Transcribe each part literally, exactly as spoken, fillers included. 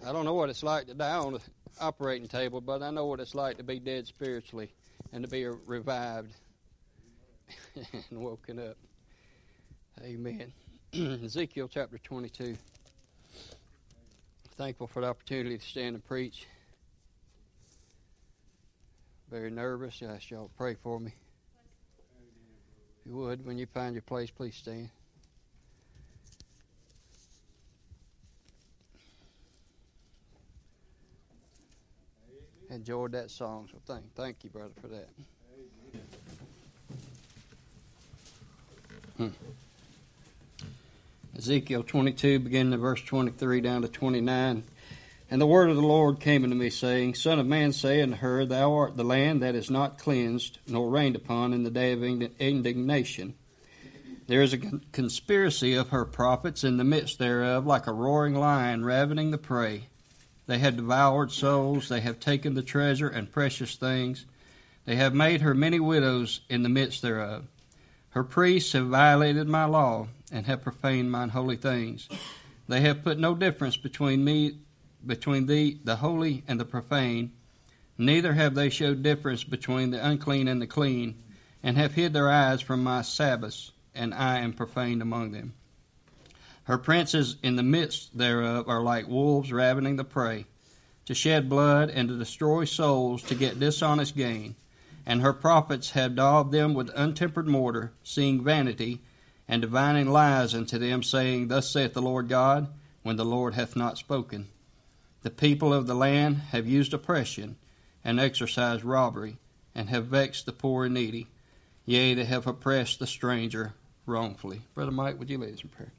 I don't know what it's like to die on the operating table, but I know what it's like to be dead spiritually and to be revived and woken up. Amen. Ezekiel chapter twenty-two. Thankful for the opportunity to stand and preach. Very nervous. I ask y'all to pray for me. If you would, when you find your place, please stand. Enjoyed that song, so thank, thank you, brother, for that. Hmm. Ezekiel twenty-two, beginning at verse twenty-three down to twenty-nine. And the word of the Lord came unto me, saying, Son of man, say unto her, Thou art the land that is not cleansed, nor rained upon in the day of indignation. There is a conspiracy of her prophets in the midst thereof, like a roaring lion ravening the prey. They have devoured souls, they have taken the treasure and precious things. They have made her many widows in the midst thereof. Her priests have violated my law, and have profaned mine holy things. They have put no difference between me, between thee, the holy, and the profane. Neither have they showed difference between the unclean and the clean, and have hid their eyes from my Sabbaths, and I am profaned among them. Her princes in the midst thereof are like wolves ravening the prey, to shed blood and to destroy souls, to get dishonest gain. And her prophets have daubed them with untempered mortar, seeing vanity, and divining lies unto them, saying, Thus saith the Lord God, when the Lord hath not spoken. The people of the land have used oppression, and exercised robbery, and have vexed the poor and needy. Yea, they have oppressed the stranger wrongfully. Brother Mike, would you lead us in prayer?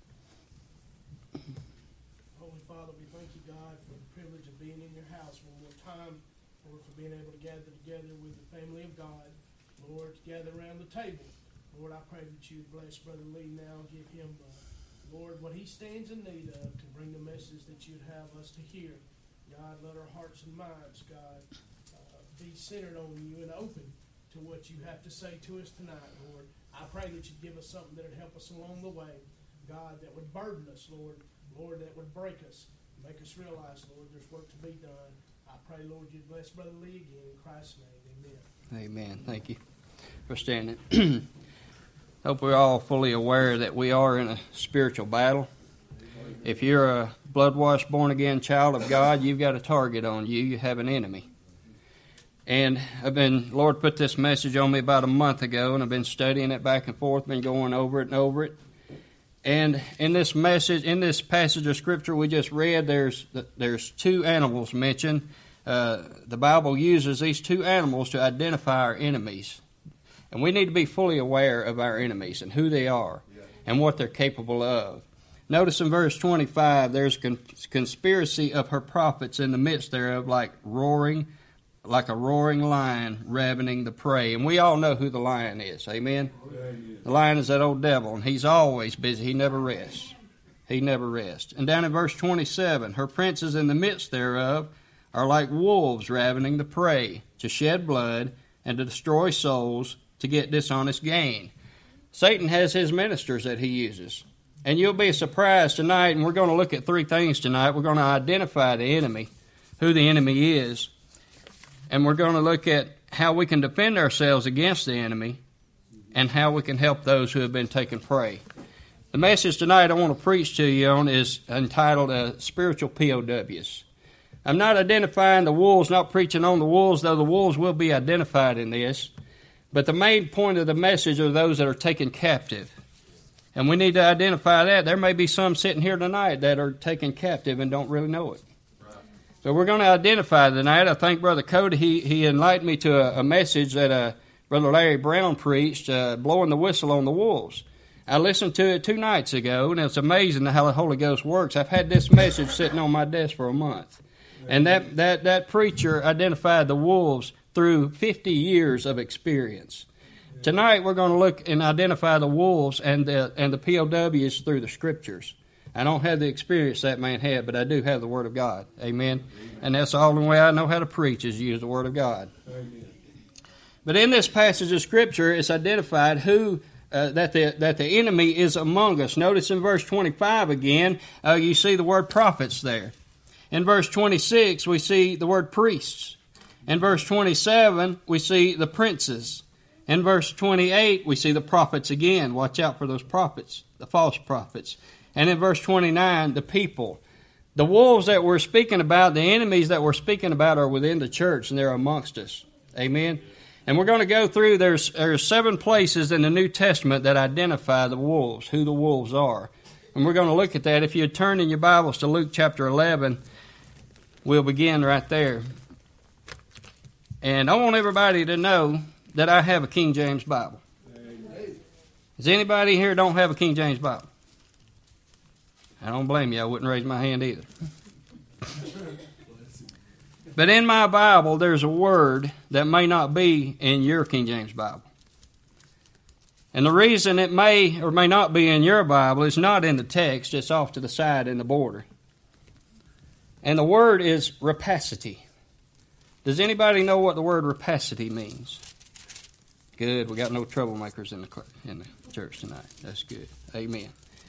Holy Father, we thank you, God, for the privilege of being in your house one more time, Lord, for being able to gather together with the family of God, Lord, to gather around the table. Lord, I pray that you bless Brother Lee now, give him, uh, Lord, what he stands in need of to bring the message that you'd have us to hear. God, let our hearts and minds, God, uh, be centered on you and open to what you have to say to us tonight, Lord. I pray that you'd give us something that would help us along the way, God, that would burden us, Lord, Lord, that would break us, make us realize, Lord, there's work to be done. I pray, Lord, you'd bless Brother Lee again in Christ's name. Amen. Amen. Thank you for standing. Hope we're all fully aware that we are in a spiritual battle. If you're a blood-washed, born-again child of God, you've got a target on you. You have an enemy. And I've been, Lord put this message on me about a month ago, and I've been studying it back and forth, been going over it and over it. And in this message, in this passage of Scripture we just read, there's there's two animals mentioned. Uh, the Bible uses these two animals to identify our enemies. And we need to be fully aware of our enemies and who they are and what they're capable of. Notice in verse twenty-five, there's a conspiracy of her prophets in the midst thereof, like roaring, like a roaring lion ravening the prey. And we all know who the lion is. Amen? The lion is that old devil, and he's always busy. He never rests. He never rests. And down in verse twenty-seven, her princes in the midst thereof are like wolves ravening the prey, to shed blood and to destroy souls, to get dishonest gain. Satan has his ministers that he uses. And you'll be surprised tonight, and we're going to look at three things tonight. We're going to identify the enemy, who the enemy is, and we're going to look at how we can defend ourselves against the enemy and how we can help those who have been taken prey. The message tonight I want to preach to you on is entitled uh, Spiritual P O Ws. I'm not identifying the wolves, not preaching on the wolves, though the wolves will be identified in this. But the main point of the message are those that are taken captive. And we need to identify that. There may be some sitting here tonight that are taken captive and don't really know it. Right. So we're going to identify tonight. I think Brother Cody, he, he enlightened me to a, a message that uh, Brother Larry Brown preached, uh, blowing the whistle on the wolves. I listened to it two nights ago, and it's amazing how the Holy Ghost works. I've had this message sitting on my desk for a month. And that, that, that preacher identified the wolves through fifty years of experience. Tonight we're going to look and identify the wolves and the, and the P O Ws through the Scriptures. I don't have the experience that man had, but I do have the Word of God. Amen? Amen. And that's the only way I know how to preach is use the Word of God. Amen. But in this passage of Scripture, it's identified who uh, that the that the enemy is among us. Notice in verse twenty-five again, uh, you see the word prophets there. In verse twenty-six, we see the word priests. In verse twenty-seven, we see the princes. In verse twenty-eight, we see the prophets again. Watch out for those prophets, the false prophets. And in verse twenty-nine, the people. The wolves that we're speaking about, the enemies that we're speaking about are within the church, and they're amongst us. Amen? And we're going to go through, there's, there's seven places in the New Testament that identify the wolves, who the wolves are. And we're going to look at that. If you turn in your Bibles to Luke chapter eleven, we'll begin right there. And I want everybody to know that I have a King James Bible. Does anybody here don't have a King James Bible? I don't blame you. I wouldn't raise my hand either. But in my Bible, there's a word that may not be in your King James Bible. And the reason it may or may not be in your Bible is not in the text. It's off to the side in the border. And the word is rapacity. Does anybody know what the word rapacity means? Good. We got no troublemakers in the in the church tonight. That's good. Amen.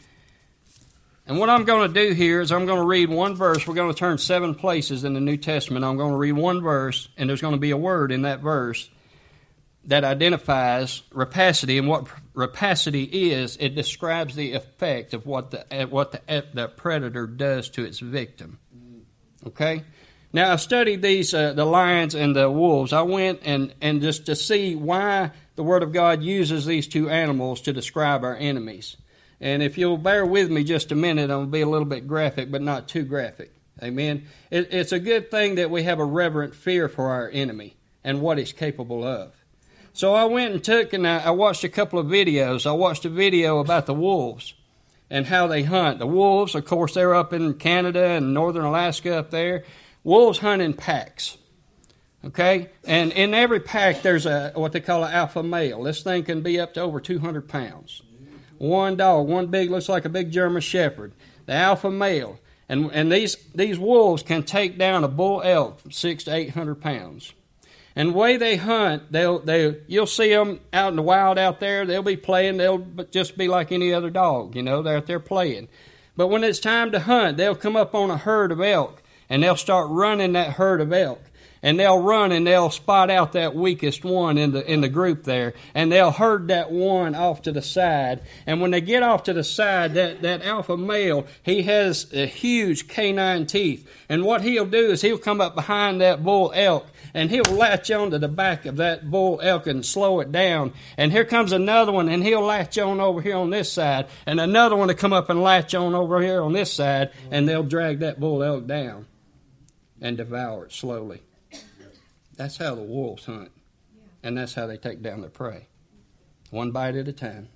And what I'm going to do here is I'm going to read one verse. We're going to turn seven places in the New Testament. I'm going to read one verse, and there's going to be a word in that verse that identifies rapacity. And what rapacity is, it describes the effect of what the what the, the predator does to its victim. Okay? Now, I studied these, uh, the lions and the wolves. I went and, and just to see why the Word of God uses these two animals to describe our enemies. And if you'll bear with me just a minute, I'm going to be a little bit graphic, but not too graphic. Amen? It, it's a good thing that we have a reverent fear for our enemy and what he's capable of. So I went and took and I, I watched a couple of videos. I watched a video about the wolves and how they hunt. The wolves, of course, they're up in Canada and northern Alaska up there. Wolves hunt in packs, okay? And in every pack, there's a what they call an alpha male. This thing can be up to over two hundred pounds. One dog, one big, looks like a big German Shepherd. The alpha male. And and these, these wolves can take down a bull elk from six to eight hundred pounds. And the way they hunt, they'll they you'll see them out in the wild out there. They'll be playing. They'll just be like any other dog, you know. They're out there playing. But when it's time to hunt, they'll come up on a herd of elk. And they'll start running that herd of elk. And they'll run and they'll spot out that weakest one in the in the group there. And they'll herd that one off to the side. And when they get off to the side, that, that alpha male, he has a huge canine teeth. And what he'll do is he'll come up behind that bull elk. And he'll latch onto the back of that bull elk and slow it down. And here comes another one, and he'll latch on over here on this side. And another one to come up and latch on over here on this side. And they'll drag that bull elk down and devour it slowly. That's how the wolves hunt. And that's how they take down their prey. One bite at a time.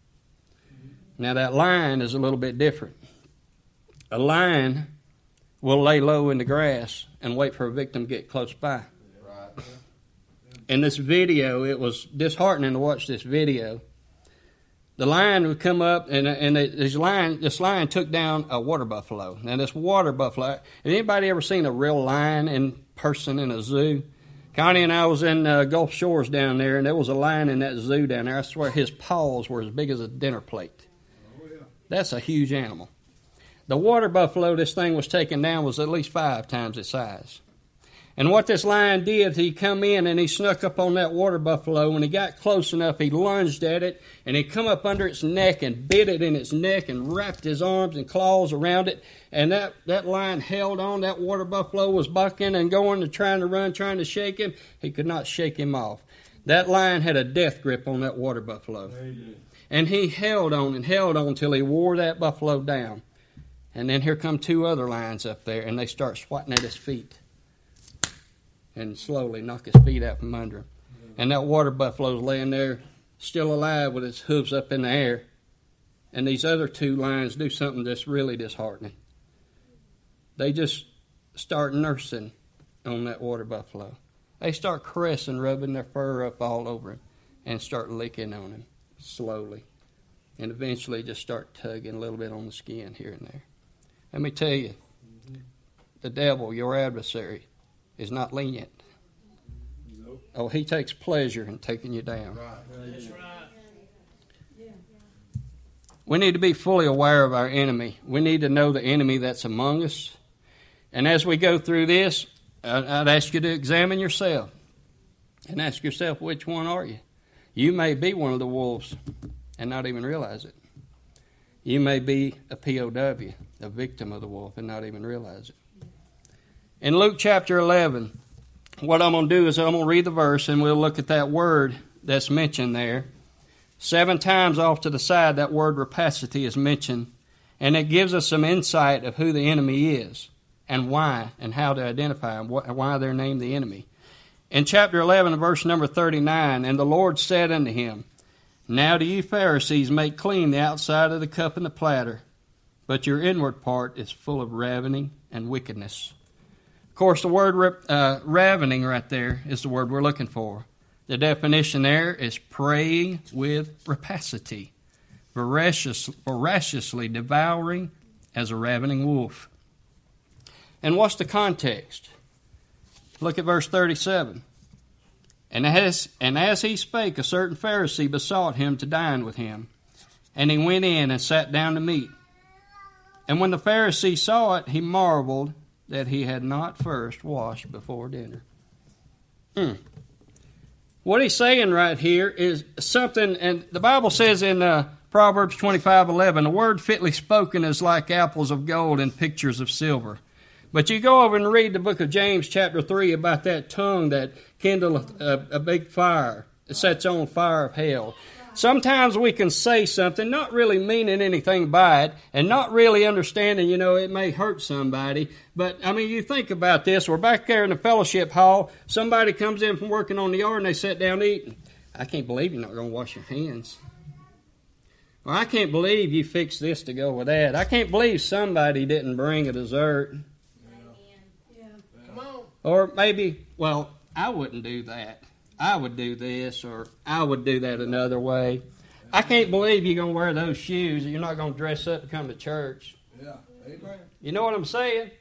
Now that lion is a little bit different. A lion will lay low in the grass and wait for a victim to get close by. In this video, it was disheartening to watch this video. The lion would come up, and and this lion, this lion took down a water buffalo. Now, this water buffalo, has anybody ever seen a real lion in person in a zoo? Connie and I was in uh, Gulf Shores down there, and there was a lion in that zoo down there. I swear his paws were as big as a dinner plate. Oh, yeah. That's a huge animal. The water buffalo this thing was taking down was at least five times its size. And what this lion did, he come in and he snuck up on that water buffalo. When he got close enough, he lunged at it, and he come up under its neck and bit it in its neck and wrapped his arms and claws around it. And that, that lion held on. That water buffalo was bucking and going and trying to run, trying to shake him. He could not shake him off. That lion had a death grip on that water buffalo. Amen. And he held on and held on till he wore that buffalo down. And then here come two other lions up there, and they start swatting at his feet. And slowly knock his feet out from under him. And that water buffalo's laying there, still alive with its hooves up in the air. And these other two lions do something that's really disheartening. They just start nursing on that water buffalo. They start caressing, rubbing their fur up all over him, and start licking on him slowly. And eventually just start tugging a little bit on the skin here and there. Let me tell you, the devil, your adversary, is not lenient. Nope. Oh, he takes pleasure in taking you down. Right. That's right. We need to be fully aware of our enemy. We need to know the enemy that's among us. And as we go through this, I'd ask you to examine yourself and ask yourself, which one are you? You may be one of the wolves and not even realize it. You may be a P O W, a victim of the wolf, and not even realize it. In Luke chapter eleven, what I'm going to do is I'm going to read the verse and we'll look at that word that's mentioned there. Seven times off to the side, that word rapacity is mentioned, and it gives us some insight of who the enemy is and why and how to identify him, why they're named the enemy. In chapter eleven, verse number thirty-nine, and the Lord said unto him, Now do you Pharisees make clean the outside of the cup and the platter, but your inward part is full of ravening and wickedness. Of course, the word uh, ravening right there is the word we're looking for. The definition there is preying with rapacity, voracious, voraciously devouring as a ravening wolf. And what's the context? Look at verse thirty-seven. And as, and as he spake, a certain Pharisee besought him to dine with him. And he went in and sat down to meat. And when the Pharisee saw it, he marveled that he had not first washed before dinner. Hmm. What he's saying right here is something, and the Bible says in uh, Proverbs twenty-five eleven, a word fitly spoken is like apples of gold and pictures of silver. But you go over and read the book of James chapter three about that tongue that kindleth a, a big fire, that sets on fire of hell. Sometimes we can say something, not really meaning anything by it, and not really understanding, you know, it may hurt somebody. But, I mean, you think about this. We're back there in the fellowship hall. Somebody comes in from working on the yard, and they sit down eating. I can't believe you're not going to wash your hands. Or I can't believe you fixed this to go with that. I can't believe somebody didn't bring a dessert. Yeah. Come on. Or maybe, well, I wouldn't do that. I would do this, or I would do that another way. I can't believe you're going to wear those shoes and you're not going to dress up to come to church. Yeah, amen. You know what I'm saying?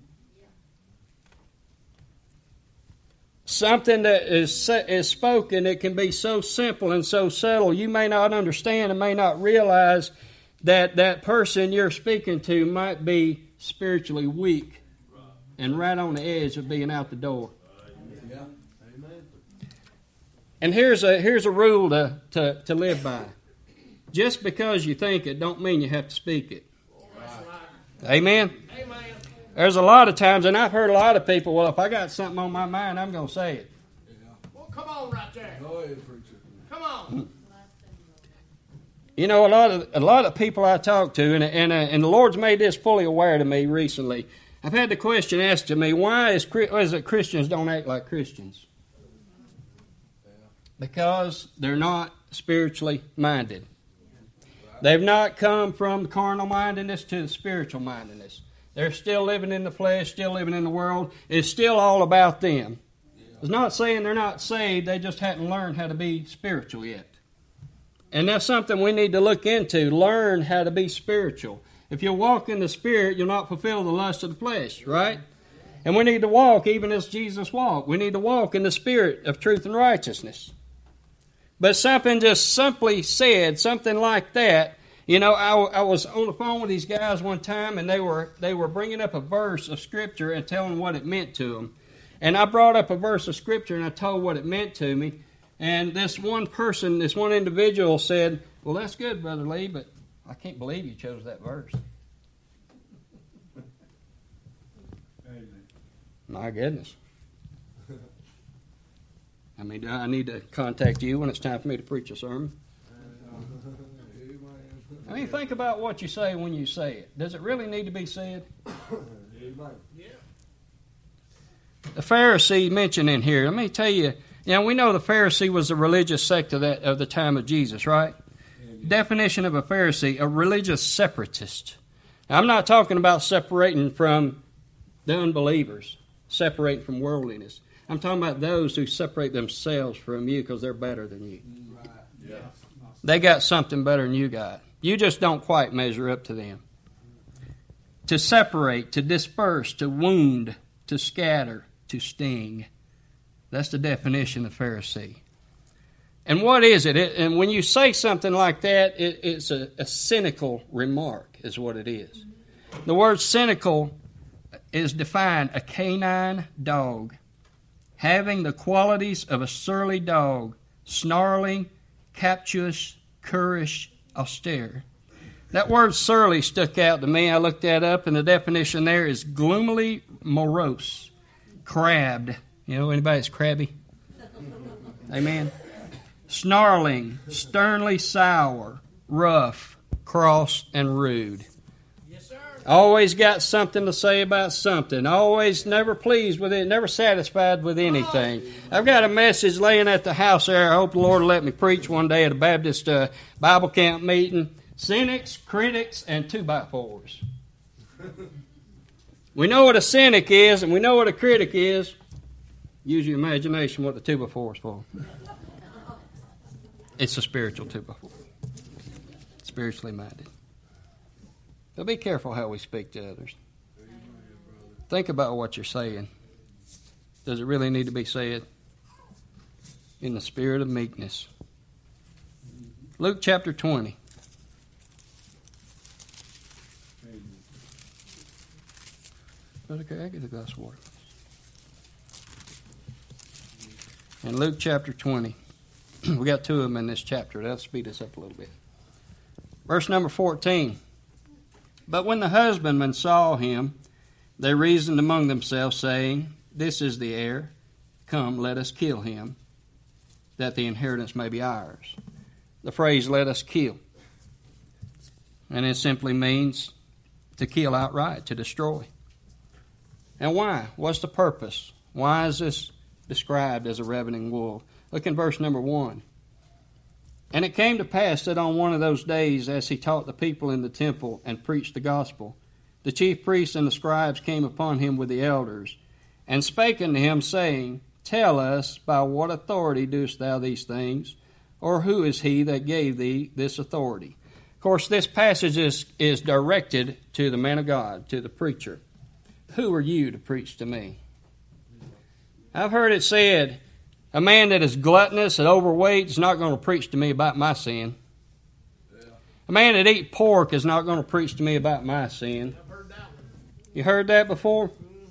Something that is is spoken, it can be so simple and so subtle. You may not understand and may not realize that that person you're speaking to might be spiritually weak and right on the edge of being out the door. Yeah, amen. And here's a here's a rule to, to, to live by. Just because you think it don't mean you have to speak it. Right. Amen? Amen. There's a lot of times, and I've heard a lot of people, well, if I got something on my mind, I'm going to say it. Yeah. Well, come on right there. Go ahead, preacher. Come on. You know, a lot of a lot of people I talk to, and and, uh, and the Lord's made this fully aware to me recently. I've had the question asked to me, why is, why is it Christians don't act like Christians? Because they're not spiritually minded. They've not come from carnal mindedness to the spiritual mindedness. They're still living in the flesh, still living in the world. It's still all about them. It's not saying they're not saved, they just hadn't learned how to be spiritual yet. And that's something we need to look into, learn how to be spiritual. If you walk in the Spirit, you'll not fulfill the lust of the flesh, right? And we need to walk even as Jesus walked. We need to walk in the Spirit of truth and righteousness. But something just simply said, something like that. You know, I, I was on the phone with these guys one time, and they were they were bringing up a verse of Scripture and telling what it meant to them. And I brought up a verse of Scripture, and I told what it meant to me. And this one person, this one individual said, well, that's good, Brother Lee, but I can't believe you chose that verse. Amen. My goodness. I mean, do I need to contact you when it's time for me to preach a sermon? I mean, think about what you say when you say it. Does it really need to be said? Amen. Yeah. The Pharisee mentioned in here, let me tell you, you know, we know the Pharisee was a religious sect of, that, of the time of Jesus, right? Amen. Definition of a Pharisee, a religious separatist. Now, I'm not talking about separating from the unbelievers, separating from worldliness. I'm talking about those who separate themselves from you because they're better than you. Right. Yeah. They got something better than you got. You just don't quite measure up to them. To separate, to disperse, to wound, to scatter, to sting. That's the definition of Pharisee. And what is it? it and when you say something like that, it, it's a, a cynical remark is what it is. The word cynical is defined a canine dog, having the qualities of a surly dog, snarling, captious, currish, austere. That word surly stuck out to me. I looked that up, and the definition there is gloomily morose, crabbed. You know anybody that's crabby? Amen. Snarling, sternly sour, rough, cross, and rude. Yes, sir. Always got something to say about something. Always never pleased with it, never satisfied with anything. I've got a message laying at the house there. I hope the Lord will let me preach one day at a Baptist uh, Bible camp meeting. Cynics, critics, and two-by-fours. We know what a cynic is, and we know what a critic is. Use your imagination what the two-by-four is for. It's a spiritual two-by-four. Spiritually minded. But be careful how we speak to others. Think about what you're saying. Does it really need to be said? In the spirit of meekness. Luke chapter twenty. Okay, I get a glass of water. In Luke chapter twenty. We got two of them in this chapter. That'll speed us up a little bit. Verse number fourteen. But when the husbandmen saw him, they reasoned among themselves, saying, This is the heir. Come, let us kill him, that the inheritance may be ours. The phrase, let us kill. And it simply means to kill outright, to destroy. And why? What's the purpose? Why is this described as a ravening wolf? Look in verse number one. And it came to pass that on one of those days, as he taught the people in the temple and preached the gospel, the chief priests and the scribes came upon him with the elders, and spake unto him, saying, Tell us, by what authority doest thou these things? Or who is he that gave thee this authority? Of course, this passage is, is directed to the man of God, to the preacher. Who are you to preach to me? I've heard it said, a man that is gluttonous and overweight is not going to preach to me about my sin. Yeah. A man that eats pork is not going to preach to me about my sin. I've heard that one. You heard that before?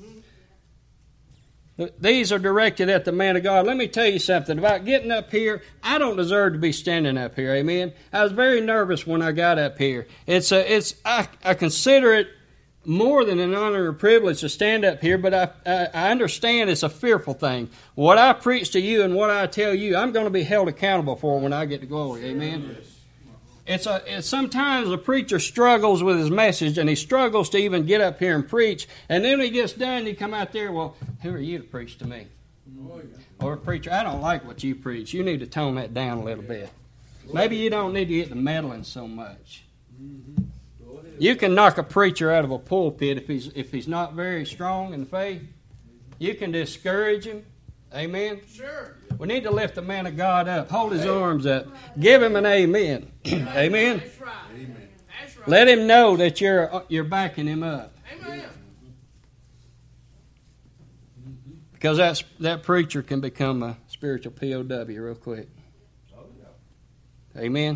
Mm-hmm. These are directed at the man of God. Let me tell you something about getting up here. I don't deserve to be standing up here. Amen. I was very nervous when I got up here. It's a, it's I, I consider it more than an honor or privilege to stand up here, but I, I, I understand it's a fearful thing. What I preach to you and what I tell you, I'm going to be held accountable for when I get to glory. Amen. It's a. It's sometimes a preacher struggles with his message, and he struggles to even get up here and preach. And then when he gets done, he come out there. Well, who are you to preach to me? Or preacher, I don't like what you preach. You need to tone that down a little bit. Maybe you don't need to get the meddling so much. You can knock a preacher out of a pulpit if he's if he's not very strong in faith. You can discourage him. Amen. Sure. We need to lift the man of God up. Hold his arms up. Give him an amen. Amen. That's right. Amen. That's right. Let him know that you're you're backing him up. Amen. Because that's, that preacher can become a spiritual P O W real quick. Amen.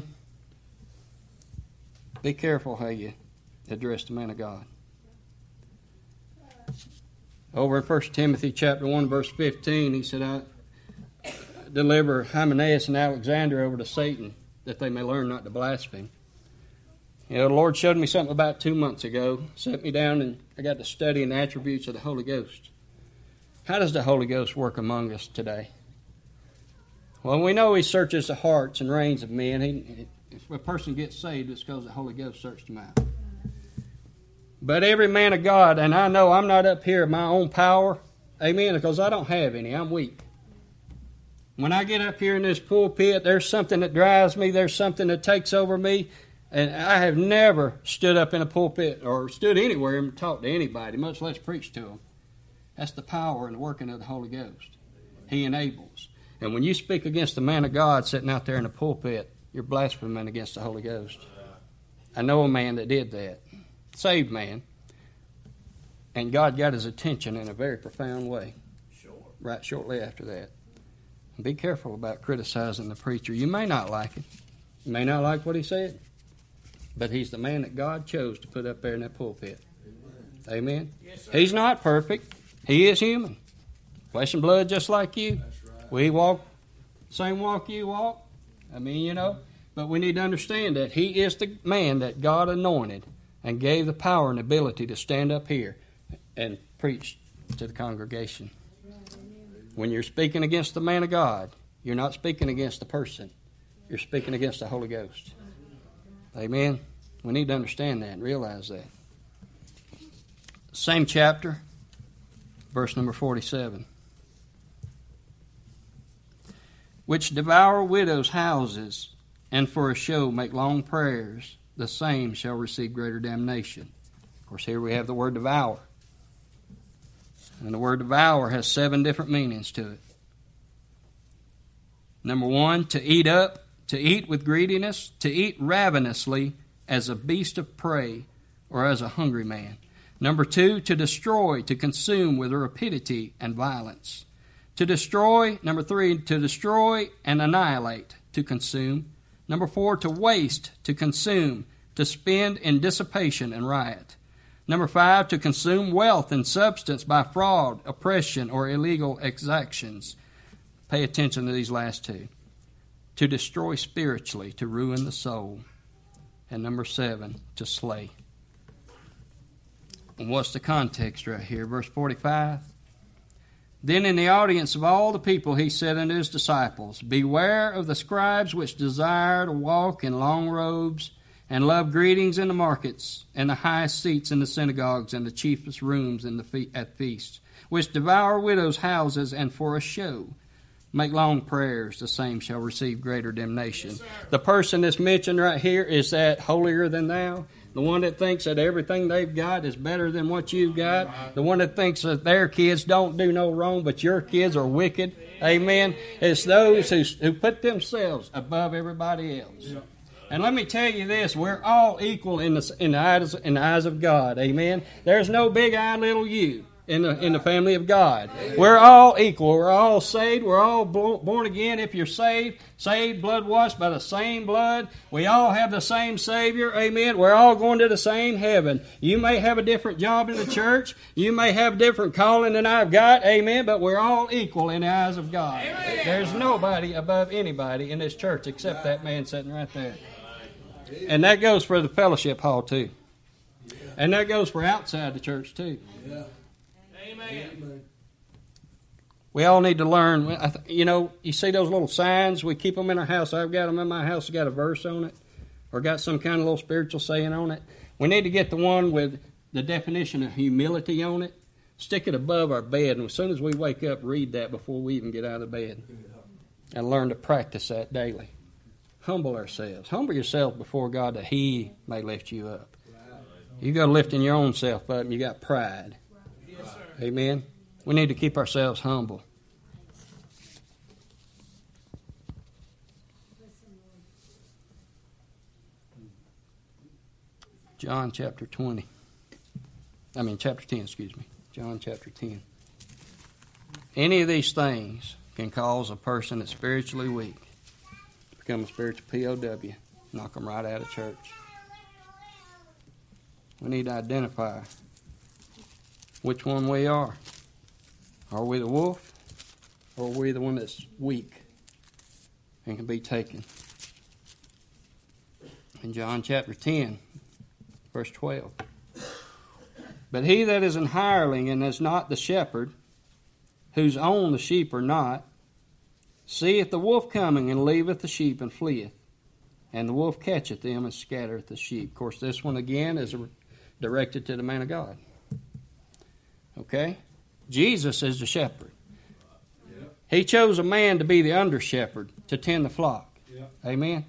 Be careful how you address the man of God. Over in First Timothy chapter one, verse fifteen, he said, I deliver Hymenaeus and Alexander over to Satan, that they may learn not to blaspheme. You know, the Lord showed me something about two months ago, sat me down, and I got to study the attributes of the Holy Ghost. How does the Holy Ghost work among us today? Well, we know he searches the hearts and reins of men. He, if a person gets saved, it's because the Holy Ghost searched them out. But every man of God, and I know I'm not up here in my own power, amen, because I don't have any. I'm weak. When I get up here in this pulpit, there's something that drives me. There's something that takes over me. And I have never stood up in a pulpit or stood anywhere and talked to anybody, much less preached to them. That's the power and the working of the Holy Ghost. He enables. And when you speak against the man of God sitting out there in the pulpit, you're blaspheming against the Holy Ghost. I know a man that did that. Saved man. And God got his attention in a very profound way. Sure. Right shortly after that. And be careful about criticizing the preacher. You may not like it. You may not like what he said. But he's the man that God chose to put up there in that pulpit. Amen. Yes, sir. He's not perfect. He is human. Flesh and blood just like you. That's right. We walk the same walk you walk. I mean, you know, but we need to understand that he is the man that God anointed and gave the power and ability to stand up here and preach to the congregation. When you're speaking against the man of God, you're not speaking against the person. You're speaking against the Holy Ghost. Amen. We need to understand that and realize that. Same chapter, verse number forty-seven. Which devour widows' houses, and for a show make long prayers, the same shall receive greater damnation. Of course, here we have the word devour. And the word devour has seven different meanings to it. Number one, to eat up, to eat with greediness, to eat ravenously as a beast of prey or as a hungry man. Number two, to destroy, to consume with rapidity and violence. To destroy, number three, to destroy and annihilate, to consume. Number four, to waste, to consume, to spend in dissipation and riot. Number five, to consume wealth and substance by fraud, oppression, or illegal exactions. Pay attention to these last two. To destroy spiritually, to ruin the soul. And number seven, to slay. And what's the context right here? Verse forty-five. Then in the audience of all the people he said unto his disciples, Beware of the scribes which desire to walk in long robes, and love greetings in the markets, and the highest seats in the synagogues, and the chiefest rooms in the fe- at feasts, which devour widows' houses, and for a show make long prayers, the same shall receive greater damnation. Yes, the person that's mentioned right here is that holier than thou. The one that thinks that everything they've got is better than what you've got. The one that thinks that their kids don't do no wrong, but your kids are wicked. Amen. It's those who, who put themselves above everybody else. And let me tell you this, we're all equal in the, in the, eyes, in the eyes of God. Amen. There's no big I, little you in the, in the family of God. We're all equal. We're all saved. We're all born again. If you're saved, saved, blood washed by the same blood. We all have the same Savior. Amen. We're all going to the same heaven. You may have a different job in the church. You may have a different calling than I've got. Amen. But we're all equal in the eyes of God. There's nobody above anybody in this church except that man sitting right there. And that goes for the fellowship hall too. And that goes for outside the church too. Amen. We all need to learn. You know, you see those little signs? We keep them in our house. I've got them in my house. Got a verse on it or got some kind of little spiritual saying on it. We need to get the one with the definition of humility on it. Stick it above our bed. And as soon as we wake up, read that before we even get out of bed. And learn to practice that daily. Humble ourselves. Humble yourself before God that He may lift you up. You got lifting your own self up and you got pride. Yes, sir. Amen. We need to keep ourselves humble. John chapter twenty. I mean chapter ten, excuse me. John chapter ten. Any of these things can cause a person that's spiritually weak to become a spiritual P O W. Knock them right out of church. We need to identify which one we are. Are we the wolf, or are we the one that's weak and can be taken? In John chapter ten, verse twelve. But he that is an hireling and is not the shepherd, whose own the sheep are not, seeth the wolf coming, and leaveth the sheep, and fleeth. And the wolf catcheth them, and scattereth the sheep. Of course, this one again is directed to the man of God. Okay? Jesus is the shepherd. Yep. He chose a man to be the under shepherd, to tend the flock. Yep. Amen?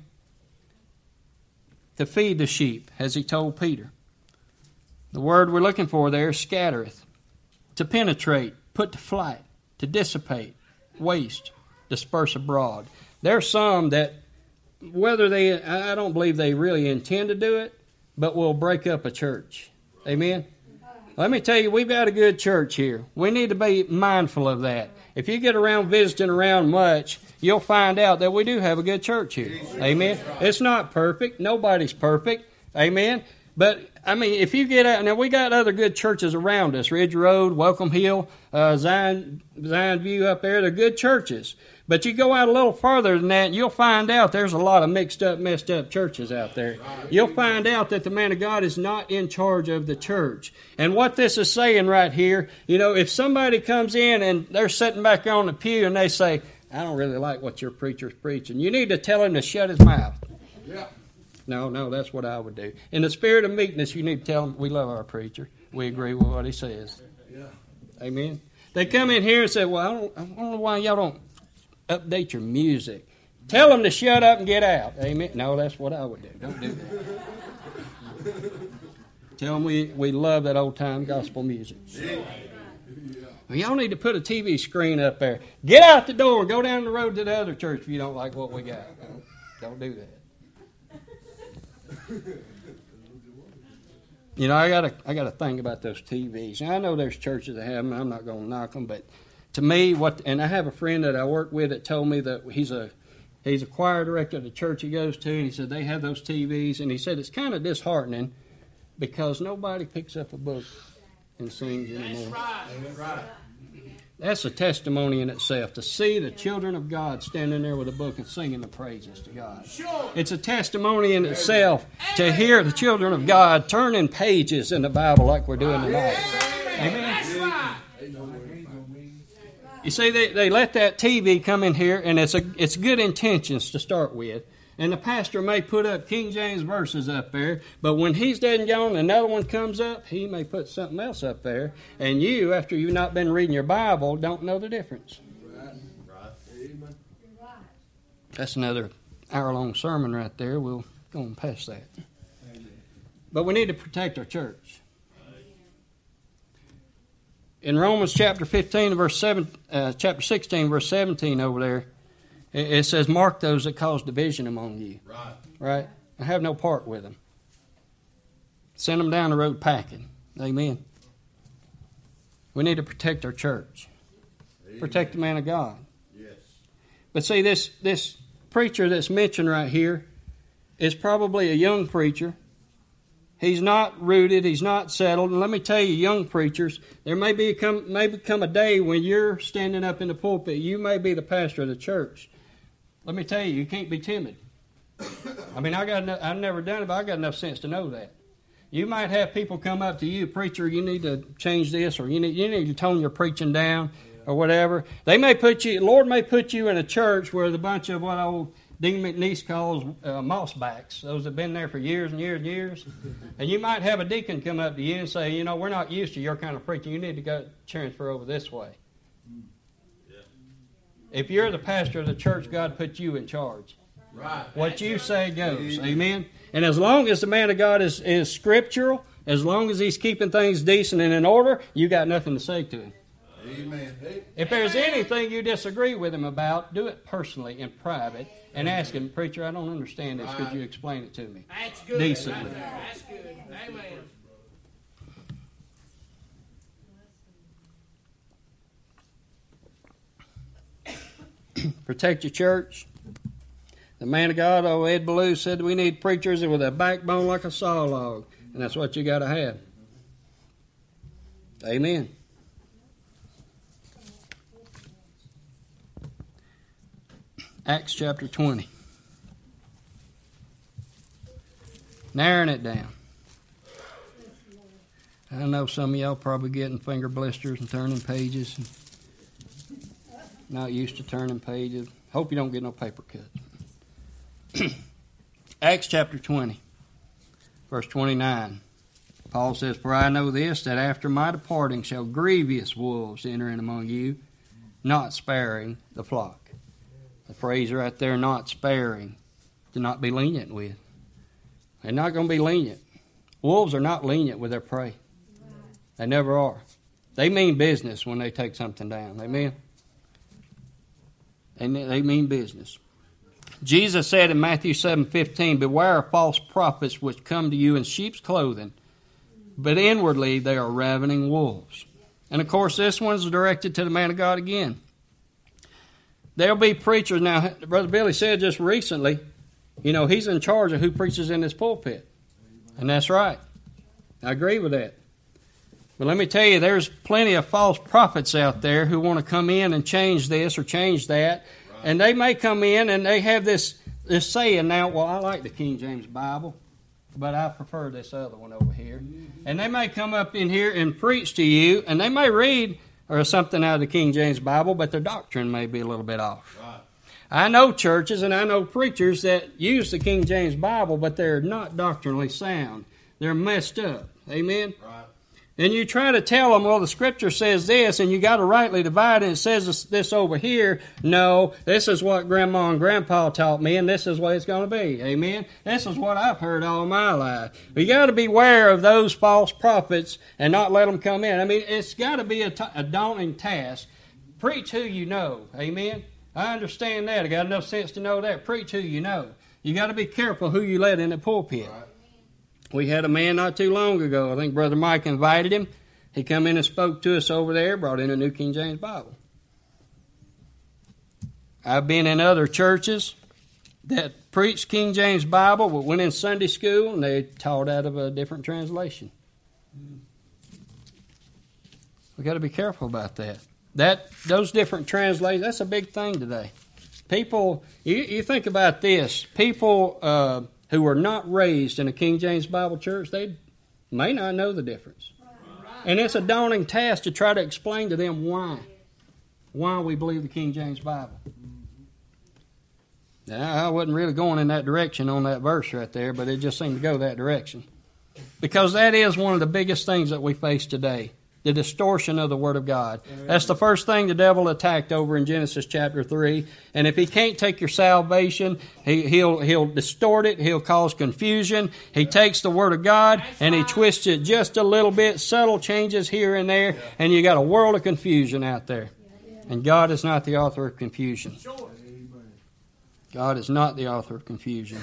To feed the sheep, as he told Peter. The word we're looking for there is scattereth. To penetrate, put to flight, to dissipate, waste, disperse abroad. There are some that, whether they, I don't believe they really intend to do it, but will break up a church. Amen? Let me tell you, we've got a good church here. We need to be mindful of that. If you get around visiting around much, you'll find out that we do have a good church here. Amen? It's not perfect. Nobody's perfect. Amen? But I mean, if you get out, now we got other good churches around us, Ridge Road, Welcome Hill, uh, Zion, Zion View up there. They're good churches. But you go out a little farther than that, and you'll find out there's a lot of mixed up, messed up churches out there. You'll find out that the man of God is not in charge of the church. And what this is saying right here, you know, if somebody comes in and they're sitting back on the pew and they say, I don't really like what your preacher's preaching, you need to tell him to shut his mouth. Yeah. No, no, that's what I would do. In the spirit of meekness, you need to tell him we love our preacher. We agree with what he says. Yeah. Amen. They come in here and say, well, I don't, I don't know why y'all don't update your music. Tell them to shut up and get out. Amen. No, that's what I would do. Don't do that. Tell them we, we love that old time gospel music. Yeah. Well, y'all need to put a T V screen up there. Get out the door and go down the road to the other church if you don't like what we got. Don't, don't do that. You know, I got a I got a thing about those T Vs. And I know there's churches that have them. I'm not going to knock them, but to me, what and I have a friend that I work with that told me that he's a he's a choir director at the church he goes to, and he said they have those T Vs, and he said it's kind of disheartening because nobody picks up a book and sings anymore. That's right. That's a testimony in itself, to see the children of God standing there with a book and singing the praises to God. Sure. It's a testimony in itself to hear the children of God turning pages in the Bible like we're doing tonight. Amen. That's right. You see, they, they let that T V come in here, and it's a it's good intentions to start with. And the pastor may put up King James verses up there, but when he's dead and gone, another one comes up, he may put something else up there. And you, after you've not been reading your Bible, don't know the difference. Right. Right. Amen. That's another hour-long sermon right there. We'll go on past that. But we need to protect our church. In Romans chapter fifteen, verse seven, uh, chapter sixteen, verse seventeen, over there, it, it says, "Mark those that cause division among you." Right. Right? And have no part with them. Send them down the road packing. Amen. We need to protect our church. Amen. Protect the man of God. Yes. But see, this this preacher that's mentioned right here is probably a young preacher. He's not rooted. He's not settled. And let me tell you, young preachers, there may be come may become a day when you're standing up in the pulpit. You may be the pastor of the church. Let me tell you, you can't be timid. I mean, I got no, I've never done it, but I got enough sense to know that. You might have people come up to you, preacher, you need to change this, or you need you need to tone your preaching down, or whatever. They may put you, Lord may put you in a church where the bunch of what old Dean McNeese calls uh, mossbacks, those that have been there for years and years and years. And you might have a deacon come up to you and say, you know, we're not used to your kind of preaching. You need to go transfer over this way. Yeah. If you're the pastor of the church, God put you in charge. Right. What you say goes. Amen. And as long as the man of God is, is scriptural, as long as he's keeping things decent and in order, you got nothing to say to him. Amen. If there's anything you disagree with him about, do it personally in private and ask him, preacher, I don't understand this. Could you explain it to me? That's good. Decently. That's good. Amen. Protect your church. The man of God, oh, Ed Ballou, said we need preachers with a backbone like a saw log. And that's what you got to have. Amen. Acts chapter twenty. Narrowing it down. I know some of y'all probably getting finger blisters and turning pages. And not used to turning pages. Hope you don't get no paper cuts. Acts chapter twenty, verse twenty-nine. Paul says, "For I know this, that after my departing shall grievous wolves enter in among you, not sparing the flock." The phrase right there, not sparing, to not be lenient with. They're not going to be lenient. Wolves are not lenient with their prey. They never are. They mean business when they take something down. Amen? And they mean business. Jesus said in Matthew seven fifteen, "Beware of false prophets which come to you in sheep's clothing, but inwardly they are ravening wolves." And of course, this one's directed to the man of God again. There'll be preachers. Now, Brother Billy said just recently, you know, he's in charge of who preaches in this pulpit. And that's right. I agree with that. But let me tell you, there's plenty of false prophets out there who want to come in and change this or change that. Right. And they may come in and they have this, this saying now, well, I like the King James Bible, but I prefer this other one over here. Mm-hmm. And they may come up in here and preach to you, and they may read or something out of the King James Bible, but their doctrine may be a little bit off. Right. I know churches and I know preachers that use the King James Bible, but they're not doctrinally sound. They're messed up. Amen? Right. And you try to tell them, well, the Scripture says this, and you got to rightly divide it. It says this, this over here. No, this is what Grandma and Grandpa taught me, and this is what it's going to be. Amen? This is what I've heard all my life. You got to beware of those false prophets and not let them come in. I mean, it's got to be a, t- a daunting task. Preach who you know. Amen? I understand that. I got enough sense to know that. Preach who you know. You got to be careful who you let in the pulpit. Right. We had a man not too long ago. I think Brother Mike invited him. He come in and spoke to us over there, brought in a New King James Bible. I've been in other churches that preached King James Bible, but went in Sunday school and they taught out of a different translation. We got to be careful about that. That those different translations, that's a big thing today. People, you, you think about this. People uh, who are not raised in a King James Bible church, they may not know the difference. And it's a daunting task to try to explain to them why. Why we believe the King James Bible. Now, I wasn't really going in that direction on that verse right there, but it just seemed to go that direction. Because that is one of the biggest things that we face today. The distortion of the Word of God. That's the first thing the devil attacked over in Genesis chapter three. And if he can't take your salvation, he, he'll he'll distort it. He'll cause confusion. He takes the Word of God and he twists it just a little bit, subtle changes here and there, and you got a world of confusion out there. And God is not the author of confusion. God is not the author of confusion.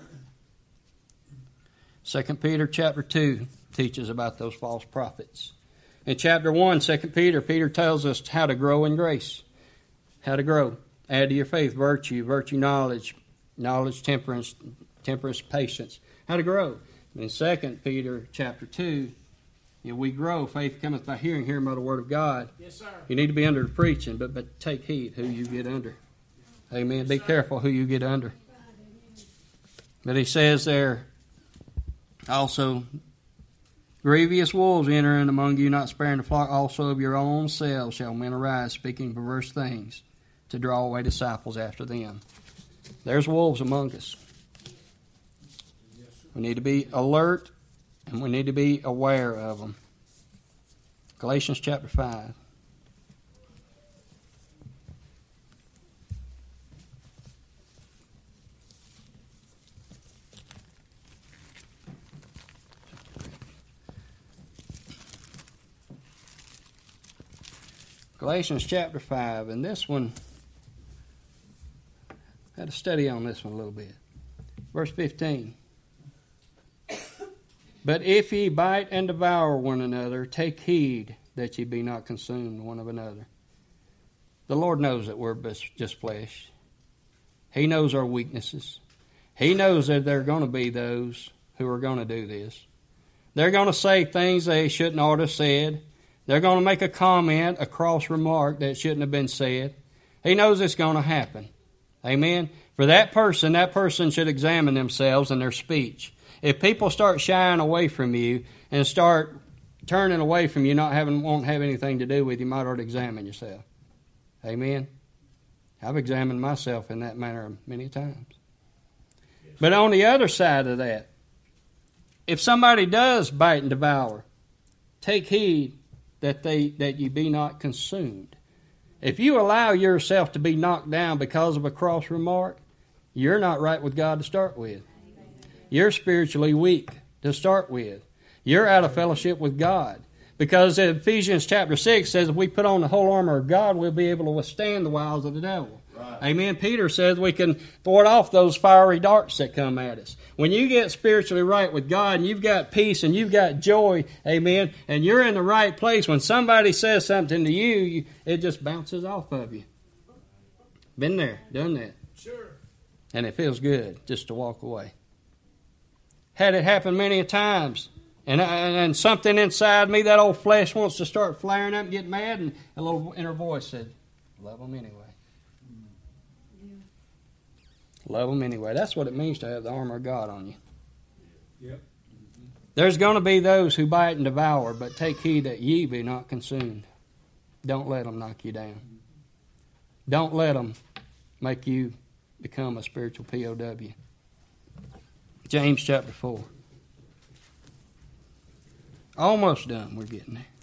Second Peter chapter two teaches about those false prophets. In chapter one, Second Peter, Peter tells us how to grow in grace. How to grow. Add to your faith virtue, virtue knowledge, knowledge temperance, temperance patience. How to grow. In Second Peter chapter two, you know, we grow. Faith cometh by hearing, hearing by the Word of God. Yes, sir. You need to be under the preaching, but, but take heed who you get under. Amen. Yes, be sir. Careful who you get under. But he says there also, grievous wolves enter in among you, not sparing the flock. Also of your own selves shall men arise, speaking perverse things, to draw away disciples after them. There's wolves among us. We need to be alert, and we need to be aware of them. Galatians chapter five. Galatians chapter five, and this one, I had to study on this one a little bit. Verse fifteen. But if ye bite and devour one another, take heed that ye be not consumed one of another. The Lord knows that we're just flesh. He knows our weaknesses. He knows that there are going to be those who are going to do this. They're going to say things they shouldn't ought to have said. They're going to make a comment, a cross remark that shouldn't have been said. He knows it's going to happen. Amen? For that person, that person should examine themselves and their speech. If people start shying away from you and start turning away from you, not having, won't have anything to do with you, you might ought to examine yourself. Amen? I've examined myself in that manner many times. But on the other side of that, if somebody does bite and devour, take heed that they that you be not consumed. If you allow yourself to be knocked down because of a cross remark, you're not right with God to start with. You're spiritually weak to start with. You're out of fellowship with God. Because Ephesians chapter six says if we put on the whole armor of God, we'll be able to withstand the wiles of the devil. Right. Amen. Peter says we can thwart off those fiery darts that come at us. When you get spiritually right with God and you've got peace and you've got joy, amen, and you're in the right place, when somebody says something to you, you it just bounces off of you. Been there, done that. Sure. And it feels good just to walk away. Had it happen many a times And, and, and something inside me, that old flesh wants to start flaring up and get mad, and a little inner voice said, love them anyway. Love them anyway. That's what it means to have the armor of God on you. Yep. There's going to be those who bite and devour, but take heed that ye be not consumed. Don't let them knock you down. Don't let them make you become a spiritual P O W. James chapter four. Almost done. We're getting there.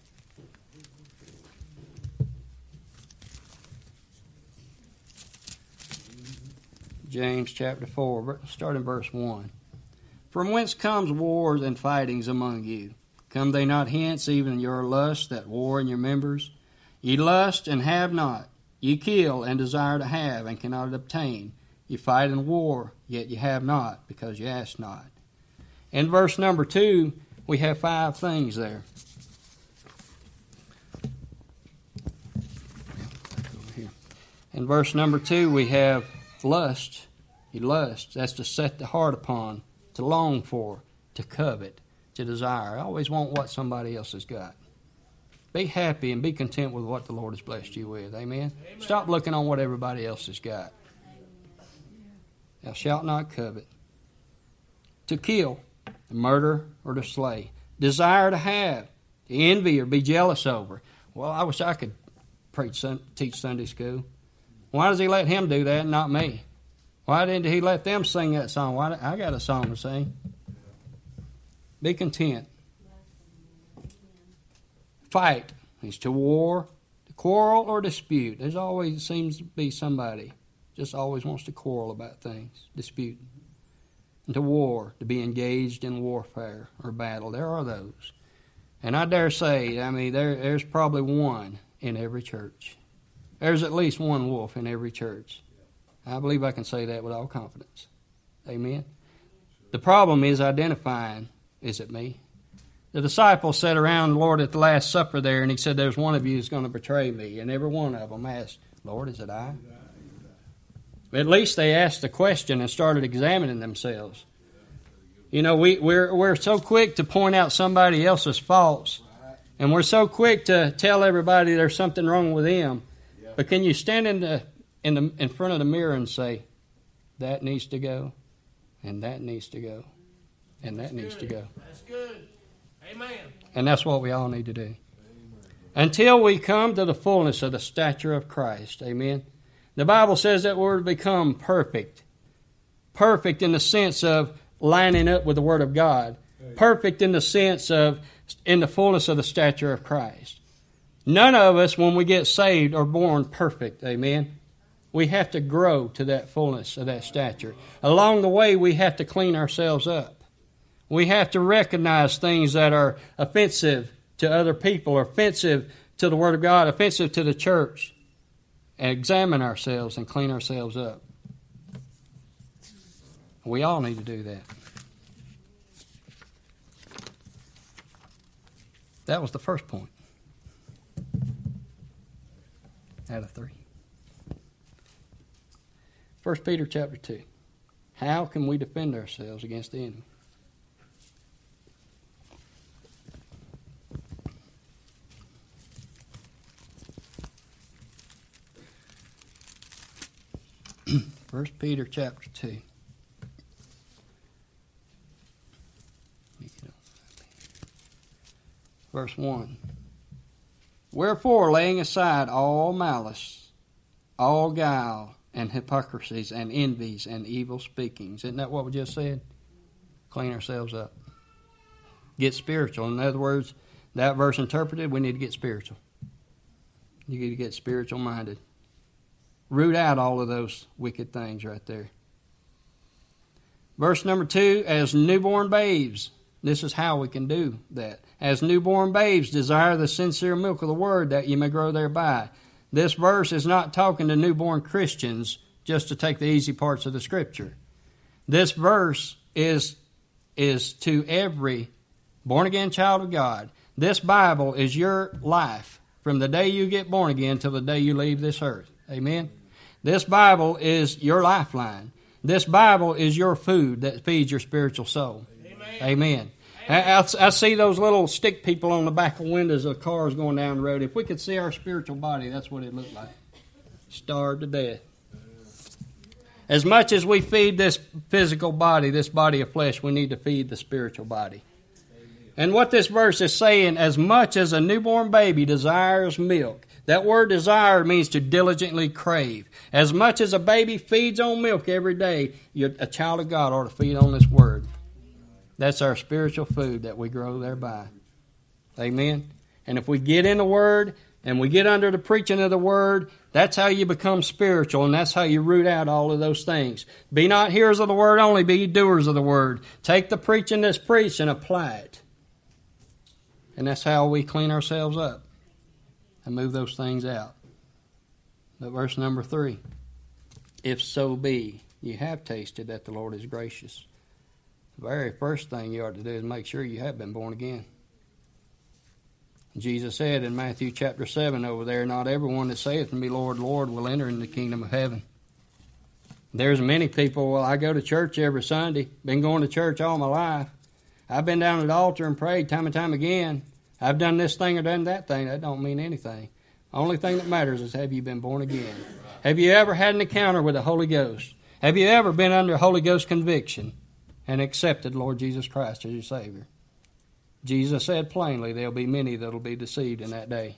James chapter four, starting verse one. From whence comes wars and fightings among you? Come they not hence, even your lust that war in your members? Ye lust and have not. Ye kill and desire to have and cannot obtain. Ye fight and war, yet ye have not, because ye ask not. In verse number two, we have five things there. In verse number two, we have lust. You lust. That's to set the heart upon, to long for, to covet, to desire. I always want what somebody else has got. Be happy and be content with what the Lord has blessed you with. Amen? Amen. Stop looking on what everybody else has got. Thou shalt not covet. To kill, to murder, or to slay. Desire to have, to envy or be jealous over. Well, I wish I could preach, teach Sunday school. Why does he let him do that and not me? Why didn't he let them sing that song? Why? I got a song to sing. Be content. Fight is to war, to quarrel or dispute. There's always seems to be somebody just always wants to quarrel about things, dispute. And to war, to be engaged in warfare or battle. There are those. And I dare say, I mean, there, there's probably one in every church. There's at least one wolf in every church. I believe I can say that with all confidence. Amen? The problem is identifying, is it me? The disciples sat around the Lord at the Last Supper there, and he said, there's one of you who's going to betray me. And every one of them asked, Lord, is it I? At least they asked the question and started examining themselves. You know, we, we're, we're so quick to point out somebody else's faults, and we're so quick to tell everybody there's something wrong with them. But can you stand in the, in the in front of the mirror and say, that needs to go, and that needs to go, and that needs to go? That's good. Amen. And that's what we all need to do. Amen. Until we come to the fullness of the stature of Christ. Amen. The Bible says that we're to become perfect. Perfect in the sense of lining up with the Word of God. Perfect in the sense of in the fullness of the stature of Christ. None of us, when we get saved, are born perfect. Amen. We have to grow to that fullness of that stature. Along the way, we have to clean ourselves up. We have to recognize things that are offensive to other people, or offensive to the Word of God, offensive to the church, and examine ourselves and clean ourselves up. We all need to do that. That was the first point. Out of three. First Peter chapter two. How can we defend ourselves against the enemy? First Peter chapter two. Verse one. Wherefore, laying aside all malice, all guile, and hypocrisies, and envies, and evil speakings. Isn't that what we just said? Clean ourselves up. Get spiritual. In other words, that verse interpreted, we need to get spiritual. You need to get spiritual minded. Root out all of those wicked things right there. Verse number two, as newborn babes. This is how we can do that. As newborn babes, desire the sincere milk of the Word, that you may grow thereby. This verse is not talking to newborn Christians just to take the easy parts of the Scripture. This verse is, is to every born-again child of God. This Bible is your life from the day you get born again till the day you leave this earth. Amen? This Bible is your lifeline. This Bible is your food that feeds your spiritual soul. Amen. Amen. I, I, I see those little stick people on the back of windows of cars going down the road. If we could see our spiritual body, that's what it looked like. Starved to death. As much as we feed this physical body, this body of flesh, we need to feed the spiritual body. And what this verse is saying, as much as a newborn baby desires milk, that word desire means to diligently crave. As much as a baby feeds on milk every day, a child of God ought to feed on this word. That's our spiritual food that we grow thereby. Amen? And if we get in the word and we get under the preaching of the word, that's how you become spiritual, and that's how you root out all of those things. Be not hearers of the word only, be doers of the word. Take the preaching that's preached and apply it. And that's how we clean ourselves up and move those things out. But verse number three, if so be you have tasted that the Lord is gracious. The very first thing you ought to do is make sure you have been born again. Jesus said in Matthew chapter seven over there, not everyone that saith to me, Lord, Lord, will enter in the kingdom of heaven. There's many people, well, I go to church every Sunday, been going to church all my life. I've been down at the altar and prayed time and time again. I've done this thing or done that thing. That don't mean anything. The only thing that matters is, have you been born again? Have you ever had an encounter with the Holy Ghost? Have you ever been under Holy Ghost conviction and accepted Lord Jesus Christ as your Savior? Jesus said plainly, there'll be many that'll be deceived in that day.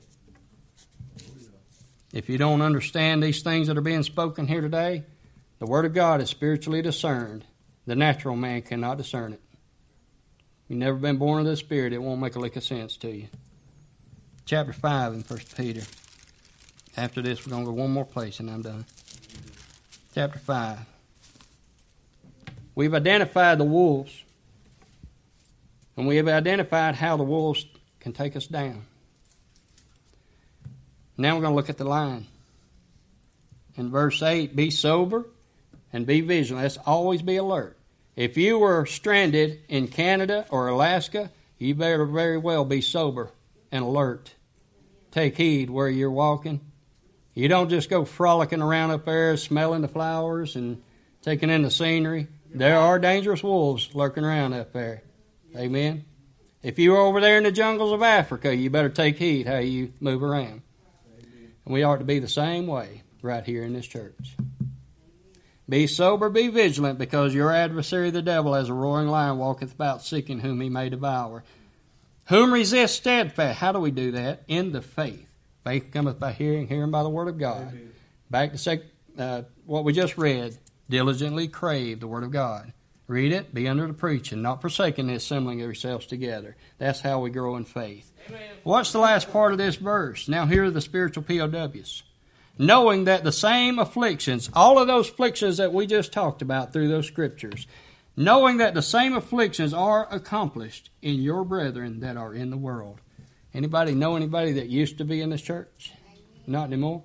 If you don't understand these things that are being spoken here today, the Word of God is spiritually discerned. The natural man cannot discern it. You've never been born of the Spirit, it won't make a lick of sense to you. Chapter five in First Peter. After this, we're going to go one more place and I'm done. Chapter five. We've identified the wolves. And we have identified how the wolves can take us down. Now we're going to look at the lion. In verse eight, be sober and be vigilant. Let's always be alert. If you were stranded in Canada or Alaska, you better very well be sober and alert. Take heed where you're walking. You don't just go frolicking around up there, smelling the flowers and taking in the scenery. There are dangerous wolves lurking around up there. Amen. If you're over there in the jungles of Africa, you better take heed how you move around. And we ought to be the same way right here in this church. Be sober, be vigilant, because your adversary the devil as a roaring lion walketh about seeking whom he may devour. Whom resist steadfast. How do we do that? In the faith. Faith cometh by hearing, hearing by the word of God. Amen. Back to sec, uh, what we just read. Diligently crave the word of God. Read it, be under the preaching, not forsaking the assembling of yourselves together. That's how we grow in faith. Amen. What's the last part of this verse? Now here are the spiritual P O Ws. Knowing that the same afflictions, all of those afflictions that we just talked about through those scriptures, knowing that the same afflictions are accomplished in your brethren that are in the world. Anybody know anybody that used to be in this church? Not anymore?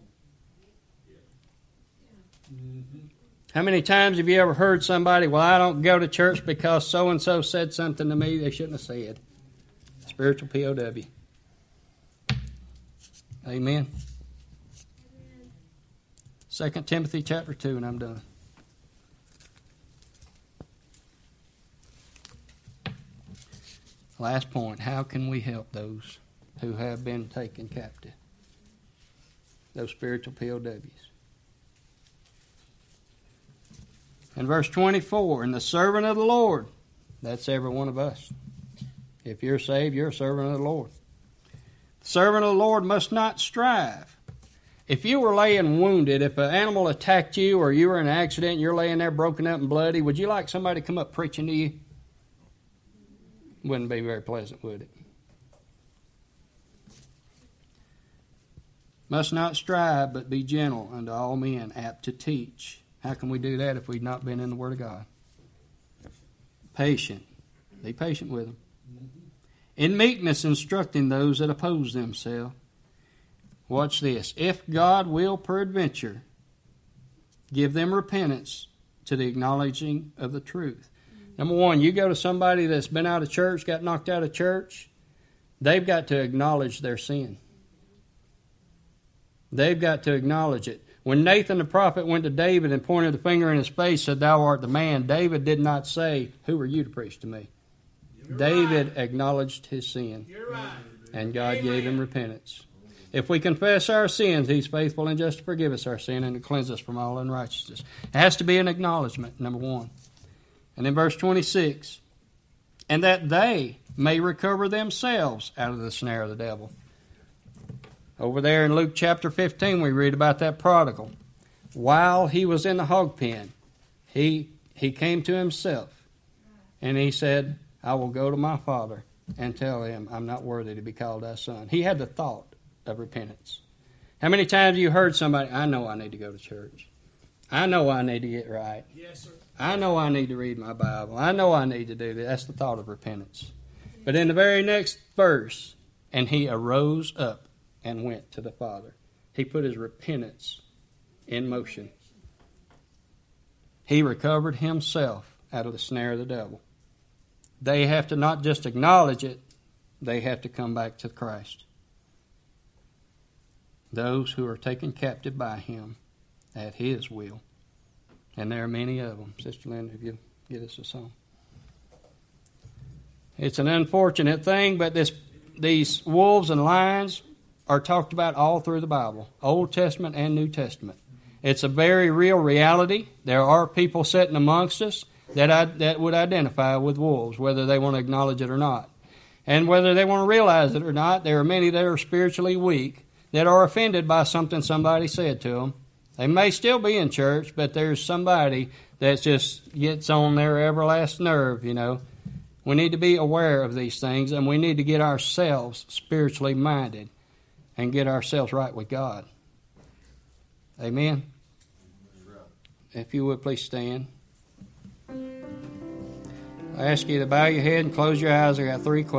Mm-hmm. How many times have you ever heard somebody, well, I don't go to church because so-and-so said something to me they shouldn't have said? Spiritual P O W. Amen. Second Timothy chapter two, and I'm done. Last point, how can we help those who have been taken captive? Those spiritual P O Ws. In verse twenty-four, and the servant of the Lord, that's every one of us. If you're saved, you're a servant of the Lord. The servant of the Lord must not strive. If you were laying wounded, if an animal attacked you or you were in an accident and you're laying there broken up and bloody, would you like somebody to come up preaching to you? Wouldn't be very pleasant, would it? Must not strive, but be gentle unto all men, apt to teach. How can we do that if we've not been in the Word of God? Patient. Be patient with them. In meekness instructing those that oppose themselves. Watch this. If God will peradventure give them repentance to the acknowledging of the truth. Number one, you go to somebody that's been out of church, got knocked out of church, they've got to acknowledge their sin. They've got to acknowledge it. When Nathan the prophet went to David and pointed the finger in his face, said, thou art the man, David did not say, who are you to preach to me? You're David right. acknowledged his sin, You're right. and God gave him Amen. repentance. If we confess our sins, He's faithful and just to forgive us our sin and to cleanse us from all unrighteousness. It has to be an acknowledgement, number one. And in verse twenty-six, and that they may recover themselves out of the snare of the devil. Over there in Luke chapter fifteen, we read about that prodigal. While he was in the hog pen, he, he came to himself, and he said, I will go to my father and tell him I'm not worthy to be called thy son. He had the thought of repentance. How many times have you heard somebody, I know I need to go to church. I know I need to get right. Yes, sir. I know I need to read my Bible. I know I need to do that. That's the thought of repentance. But in the very next verse, and he arose up and went to the Father. He put his repentance in motion. He recovered himself out of the snare of the devil. They have to not just acknowledge it, they have to come back to Christ. Those who are taken captive by him at his will. And there are many of them. Sister Linda, if you get us a song. It's an unfortunate thing, but this, these wolves and lions are talked about all through the Bible, Old Testament and New Testament. It's a very real reality. There are people sitting amongst us that I, that would identify with wolves, whether they want to acknowledge it or not. And whether they want to realize it or not, there are many that are spiritually weak that are offended by something somebody said to them. They may still be in church, but there's somebody that just gets on their everlasting nerve, you know. We need to be aware of these things, and we need to get ourselves spiritually minded and get ourselves right with God. Amen? If you would, please stand. I ask you to bow your head and close your eyes. I got three questions.